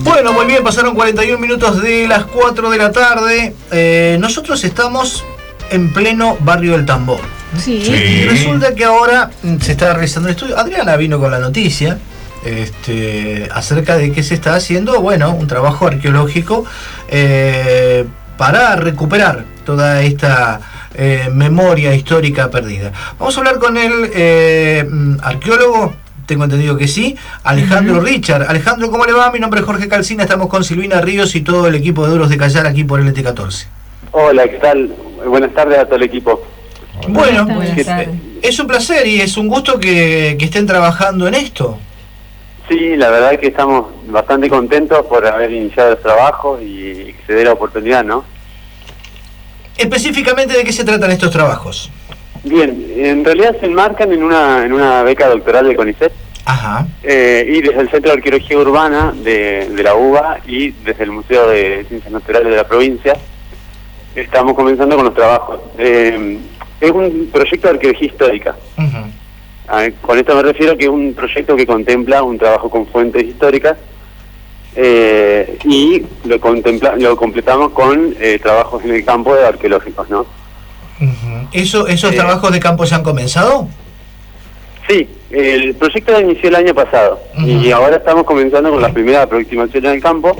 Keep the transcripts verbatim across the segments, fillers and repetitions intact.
Bueno, muy bien, pasaron cuarenta y un minutos de las cuatro de la tarde. Eh, nosotros estamos en pleno barrio del Tambor. Sí. Sí. Y resulta que ahora se está realizando un estudio. Adriana vino con la noticia este, acerca de que se está haciendo, bueno, un trabajo arqueológico eh, para recuperar toda esta eh, memoria histórica perdida. Vamos a hablar con el eh, arqueólogo. Tengo entendido que sí, Alejandro uh-huh. Richard. Alejandro, ¿cómo le va? Mi nombre es Jorge Calcina, estamos con Silvina Ríos y todo el equipo de Duros de Callar aquí por L T catorce. Hola, ¿qué tal? Buenas tardes a todo el equipo. Bueno, Buenas tardes. Es un placer y es un gusto que, que estén trabajando en esto. Sí, la verdad es que estamos bastante contentos por haber iniciado el trabajo y que se dé la oportunidad, ¿no? Específicamente, ¿de qué se tratan estos trabajos? Bien, en realidad se enmarcan en una en una beca doctoral de CONICET. Ajá. Eh, y desde el Centro de Arqueología Urbana de, de la U B A y desde el Museo de Ciencias Naturales de la provincia estamos comenzando con los trabajos. Eh, es un proyecto de arqueología histórica. Uh-huh. A ver, con esto me refiero que es un proyecto que contempla un trabajo con fuentes históricas eh, y lo contempla lo completamos con eh, trabajos en el campo de arqueológicos, ¿no? Uh-huh. ¿Eso, ¿Esos eh, trabajos de campo ya han comenzado? Sí, el proyecto inició el año pasado uh-huh. y ahora estamos comenzando con las primeras aproximaciones en el campo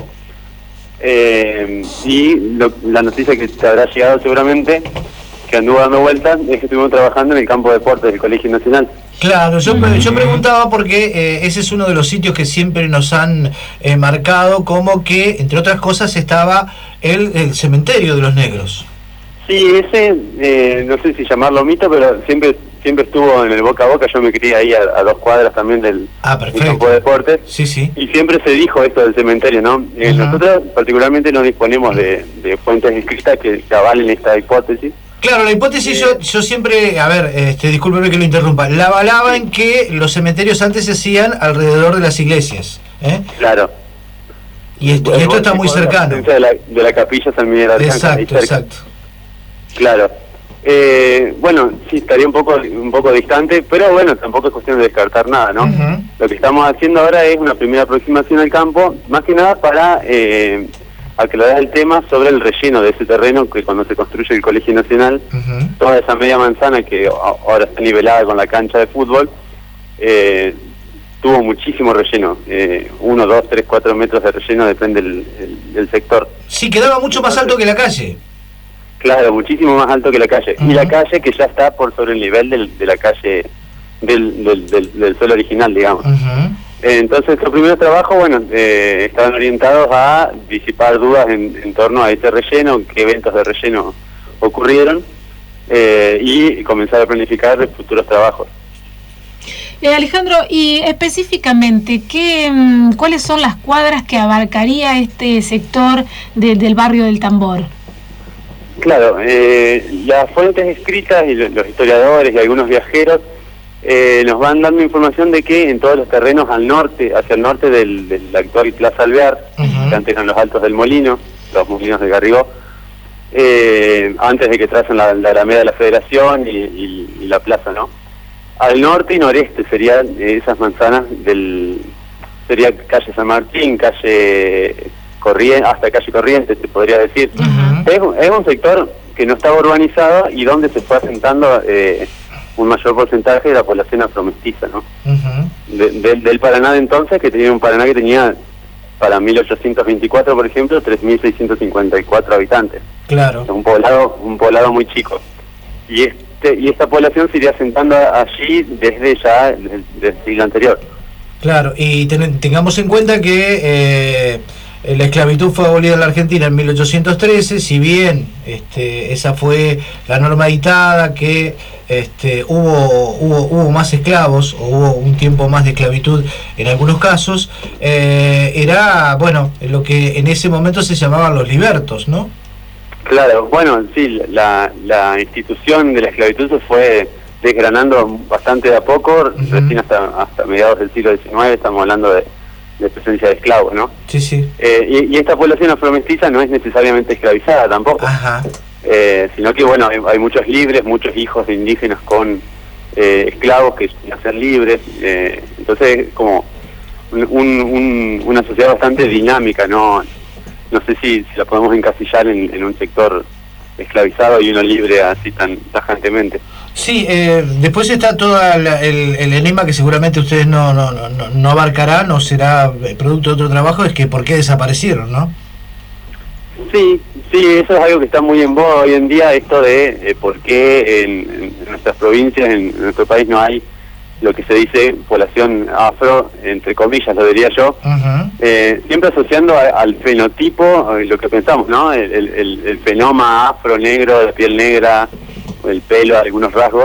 eh, y lo, la noticia que te habrá llegado seguramente, que anduvo dando vueltas, es que estuvimos trabajando en el campo de deportes del Colegio Nacional. Claro, yo, uh-huh. yo preguntaba porque eh, ese es uno de los sitios que siempre nos han eh, marcado como que, entre otras cosas, estaba el, el cementerio de los negros. Sí, ese, eh, no sé si llamarlo mito, pero siempre siempre estuvo en el boca a boca. Yo me crié ahí a, a dos cuadras también del, ah, del campo de deportes. Sí, sí. Y siempre se dijo esto del cementerio, ¿no? Eh, uh-huh. Nosotros particularmente no disponemos de, de fuentes escritas que, que avalen esta hipótesis. Claro, la hipótesis eh, yo yo siempre, a ver, este, discúlpeme que lo interrumpa, la avalaba en que los cementerios antes se hacían alrededor de las iglesias. ¿eh? Claro. Y esto, y esto está muy cercano. De la, de la capilla San Miguel Arcángel. Exacto, exacto. Claro. Eh, bueno, sí, estaría un poco un poco distante, pero bueno, tampoco es cuestión de descartar nada, ¿no? Uh-huh. Lo que estamos haciendo ahora es una primera aproximación al campo, más que nada para eh, aclarar el tema sobre el relleno de ese terreno, que cuando se construye el Colegio Nacional, uh-huh. toda esa media manzana que ahora está nivelada con la cancha de fútbol, eh, tuvo muchísimo relleno, eh, uno, dos, tres, cuatro metros de relleno, depende del, del, del sector. Sí, quedaba mucho más alto que la calle. Claro, muchísimo más alto que la calle. Uh-huh. Y la calle que ya está por sobre el nivel del, de la calle, del, del, del, del suelo original, digamos. Uh-huh. Eh, entonces, los primeros trabajos, bueno, eh, estaban orientados a disipar dudas en, en torno a ese relleno, qué eventos de relleno ocurrieron, eh, y comenzar a planificar futuros trabajos. Eh, Alejandro, y específicamente, ¿qué, ¿cuáles son las cuadras que abarcaría este sector de, del barrio del Tambor? Claro, eh, las fuentes escritas y los historiadores y algunos viajeros eh, nos van dando información de que en todos los terrenos al norte, hacia el norte del, del actual Plaza Alvear, uh-huh. que antes eran los Altos del Molino, los Molinos de Garrigó, eh, antes de que tracen la, la Alameda de la Federación y, y, y la plaza, ¿no? Al norte y noreste serían esas manzanas del, sería calle San Martín, calle Corriente, hasta calle Corrientes, se podría decir. Uh-huh. Es, es un sector que no estaba urbanizado y donde se fue asentando eh, un mayor porcentaje de la población afromestiza, ¿no? Uh-huh. de, de, del Paraná de entonces, que tenía un Paraná que tenía, para mil ochocientos veinticuatro, por ejemplo, tres mil seiscientos cincuenta y cuatro habitantes. Claro. Un poblado, un poblado muy chico. Y este y esta población se iría asentando allí desde ya el, del siglo anterior. Claro, y ten, tengamos en cuenta que eh, la esclavitud fue abolida en la Argentina en mil ochocientos trece, si bien este, esa fue la norma dictada, que este, hubo, hubo, hubo más esclavos, o hubo un tiempo más de esclavitud en algunos casos, eh, era, bueno, lo que en ese momento se llamaban los libertos, ¿no? Claro, bueno, sí, la, la institución de la esclavitud se fue desgranando bastante de a poco, uh-huh. recién hasta, hasta mediados del siglo diecinueve estamos hablando de de presencia de esclavos, ¿no? Sí, sí. Eh, y, y esta población afromestiza no es necesariamente esclavizada tampoco. Ajá. Eh, sino que, bueno, hay, hay muchos libres, muchos hijos de indígenas con eh, esclavos que nacen libres. Eh, entonces, como un, un, una sociedad bastante dinámica, no no sé si, si la podemos encasillar en, en un sector esclavizado y uno libre así tan tajantemente. Sí, eh, después está todo el, el enigma que seguramente ustedes no, no, no, no abarcarán o será producto de otro trabajo, es que por qué desaparecieron, ¿no? Sí, sí, eso es algo que está muy en boga hoy en día, esto de eh, por qué en, en nuestras provincias, en, en nuestro país no hay lo que se dice población afro, entre comillas lo diría yo, uh-huh. eh, siempre asociando a, al fenotipo, lo que pensamos, ¿no? El, el, el fenoma afro, negro, de piel negra, el pelo, algunos rasgos,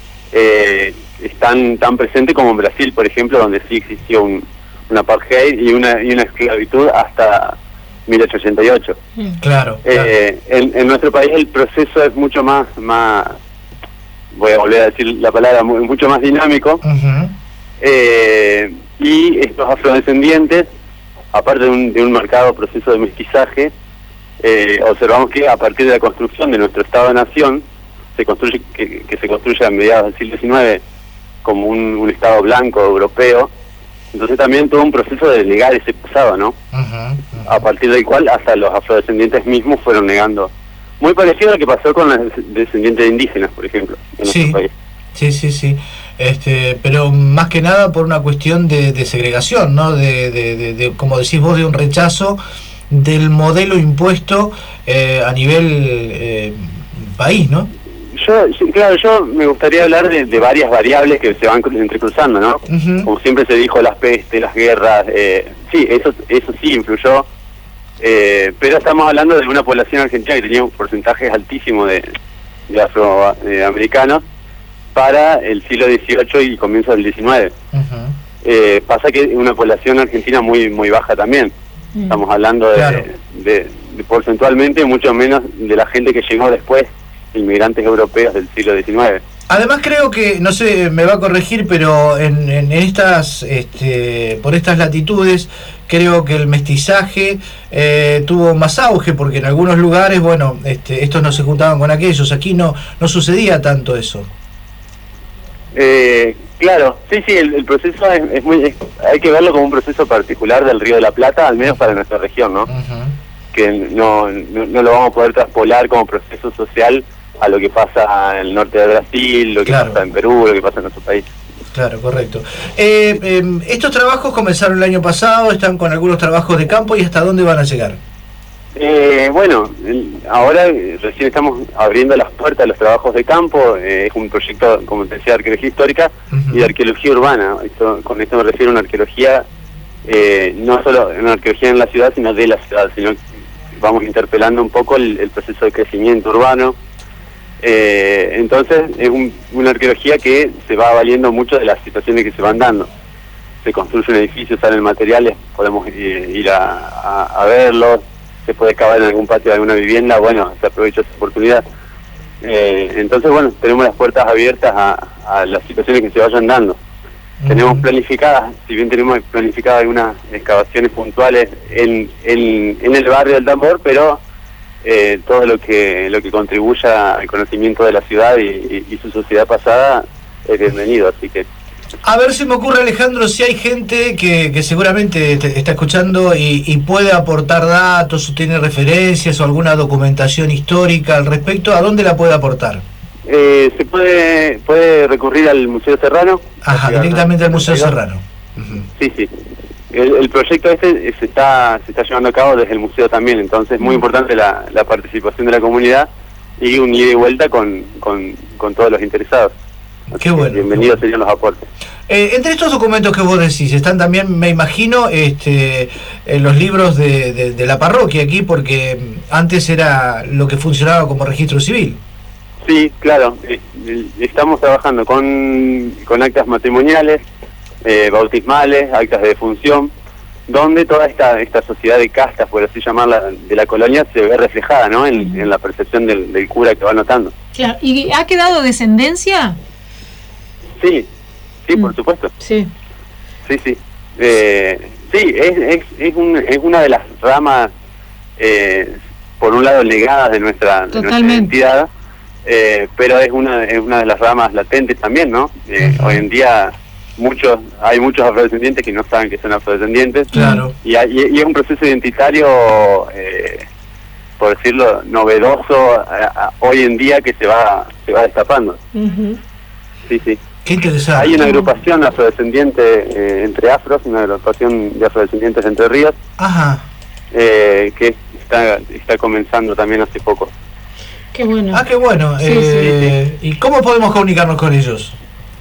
eh, están tan presentes como en Brasil, por ejemplo, donde sí existió un, un apartheid y una, y una esclavitud hasta mil ochocientos ochenta y ocho. Claro. Eh, claro. En, en nuestro país el proceso es mucho más, más voy a volver a decir la palabra, muy, mucho más dinámico, uh-huh. eh, y estos afrodescendientes, aparte de un, de un marcado proceso de mestizaje, eh, observamos que a partir de la construcción de nuestro Estado-Nación, se construye que, que se construye a mediados del siglo diecinueve como un, un Estado blanco europeo, entonces también todo un proceso de negar ese pasado, ¿no? Uh-huh, uh-huh. A partir del cual hasta los afrodescendientes mismos fueron negando. Muy parecido a lo que pasó con los descendientes de indígenas, por ejemplo, en sí, nuestro país. Sí, sí, sí. Este, pero más que nada por una cuestión de, de segregación, ¿no? De, de, de, de, como decís vos, de un rechazo del modelo impuesto eh, a nivel eh, país, ¿no? Yo, claro, yo me gustaría hablar de, de varias variables que se van entrecruzando, ¿no? Uh-huh. Como siempre se dijo, las pestes, las guerras, eh, sí, eso, eso sí influyó. Eh, pero estamos hablando de una población argentina que tenía un porcentaje altísimo de, de afroamericanos para el siglo dieciocho y comienzo del diecinueve. Uh-huh. Eh, pasa que es una población argentina muy muy baja también. Uh-huh. Estamos hablando de, claro. de, de porcentualmente mucho menos de la gente que llegó después, inmigrantes europeos del siglo diecinueve. Además creo que, no sé, me va a corregir, pero en, en estas, este, por estas latitudes, creo que el mestizaje eh, tuvo más auge, porque en algunos lugares, bueno, este, estos no se juntaban con aquellos, aquí no no sucedía tanto eso. Eh, claro, sí, sí, el, el proceso es, es muy, es, hay que verlo como un proceso particular del Río de la Plata, al menos para nuestra región, ¿no? Uh-huh. Que no, no, no lo vamos a poder traspolar como proceso social a lo que pasa en el norte de Brasil, lo que claro. pasa en Perú, lo que pasa en nuestro país. Claro, correcto. Eh, eh, estos trabajos comenzaron el año pasado, están con algunos trabajos de campo, ¿y hasta dónde van a llegar? Eh, bueno, el, ahora recién estamos abriendo las puertas de los trabajos de campo, eh, es un proyecto, como te decía, de arqueología histórica uh-huh. y de arqueología urbana. Esto, con esto me refiero a una arqueología, eh, no solo una arqueología en la ciudad, sino de la ciudad, sino que vamos interpelando un poco el, el proceso de crecimiento urbano. Eh, entonces es un, una arqueología que se va valiendo mucho de las situaciones que se van dando. Se construye un edificio, salen materiales, podemos ir, ir a, a, a verlos, se puede excavar en algún patio de alguna vivienda, bueno, se aprovecha esa oportunidad. Eh, entonces, bueno, tenemos las puertas abiertas a, a las situaciones que se vayan dando. Uh-huh. Tenemos planificadas, si bien tenemos planificadas algunas excavaciones puntuales en, en, en el barrio del Tambor, pero Eh, todo lo que lo que contribuya al conocimiento de la ciudad y, y, y su sociedad pasada es bienvenido, así que... A ver si me ocurre, Alejandro, si hay gente que, que seguramente te está escuchando y, y puede aportar datos o tiene referencias o alguna documentación histórica al respecto, ¿a dónde la puede aportar? Eh, se puede puede recurrir al Museo Serrano. Ajá, directamente al Museo Serrano. Uh-huh. Sí, sí. El, el proyecto este se está se está llevando a cabo desde el museo también, entonces es muy importante la, la participación de la comunidad y un ida y vuelta con, con, con todos los interesados. Qué bueno. Bienvenidos qué bueno. serían los aportes. Eh, entre estos documentos que vos decís, están también, me imagino, este, en los libros de, de, de la parroquia aquí, porque antes era lo que funcionaba como registro civil. Sí, claro. Eh, estamos trabajando con, con actas matrimoniales, Eh, bautismales, actas de defunción, donde toda esta esta sociedad de castas, por así llamarla, de la colonia se ve reflejada, ¿no? En, en la percepción del, del cura que va notando. Claro. ¿Y ha quedado descendencia? Sí, sí, mm. por supuesto. Sí. Sí, sí. Eh, sí, es, es, es, un, es una de las ramas, eh, por un lado, legadas de nuestra, de nuestra identidad, eh, pero es una, es una de las ramas latentes también, ¿no? Eh, uh-huh. Hoy en día muchos, hay muchos afrodescendientes que no saben que son afrodescendientes. Claro. Y, hay- y es un proceso identitario, eh, por decirlo, novedoso a- a- hoy en día que se va, se va destapando. Ujú. Sí, sí. Qué interesante. Hay una agrupación afrodescendiente eh, entre afros, una agrupación de afrodescendientes de Entre Ríos, Ajá. eh, que está, está comenzando también hace poco. Qué bueno. Ah, qué bueno. Sí, eh, ¿Y cómo podemos comunicarnos con ellos?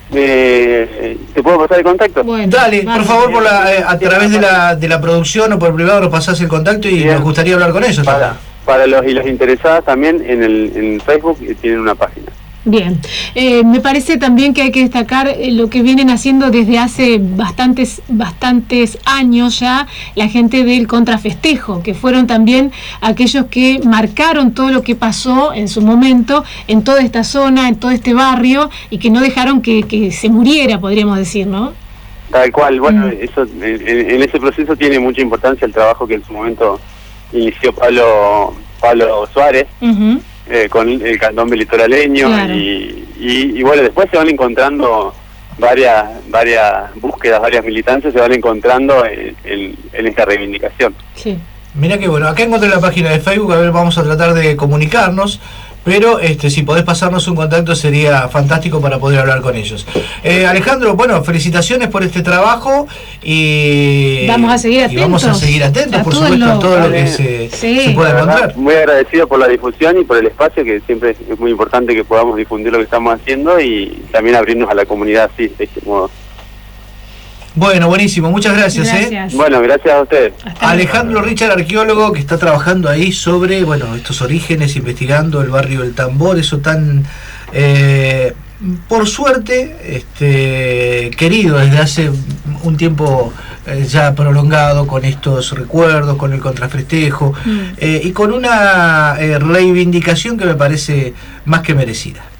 Eh, ¿Te puedo pasar el contacto? Bueno, Dale, vale. por favor, por la, eh, a través de la, de la producción o por privado nos pasás el contacto y Bien. nos gustaría hablar con ellos Para, también. para los y las interesadas también en el en Facebook eh, tienen una página. Bien, eh, me parece también que hay que destacar eh, lo que vienen haciendo desde hace bastantes bastantes años ya la gente del contrafestejo, que fueron también aquellos que marcaron todo lo que pasó en su momento en toda esta zona, en todo este barrio, y que no dejaron que, que se muriera, podríamos decir, ¿no? Tal cual, bueno, Mm. eso en, en ese proceso tiene mucha importancia el trabajo que en su momento inició Pablo Pablo Suárez, Ujú. eh, con el candombe litoraleño, Claro. y, y, y bueno, después se van encontrando varias varias búsquedas, varias militancias se van encontrando en, en, en esta reivindicación. Sí. Mirá que bueno, acá encontré la página de Facebook, a ver, vamos a tratar de comunicarnos, pero este si podés pasarnos un contacto sería fantástico para poder hablar con ellos. Eh, Alejandro, bueno, felicitaciones por este trabajo y Vamos a seguir y vamos a atentos seguir atentos, a por todo supuesto, lo- a todo lo que Vale. se, Sí. se pueda La verdad, encontrar. muy agradecido por la difusión y por el espacio, que siempre es muy importante que podamos difundir lo que estamos haciendo y también abrirnos a la comunidad así, de este modo. Bueno, buenísimo, muchas gracias. ¿eh? Gracias. Bueno, gracias a ustedes. Hasta luego. Alejandro Richard, arqueólogo, que está trabajando ahí sobre, bueno, estos orígenes, investigando el barrio del Tambor, eso tan, eh, por suerte, este, querido desde hace un tiempo eh, ya prolongado, con estos recuerdos, con el contrafestejo, Mm. eh, y con una eh, reivindicación que me parece más que merecida.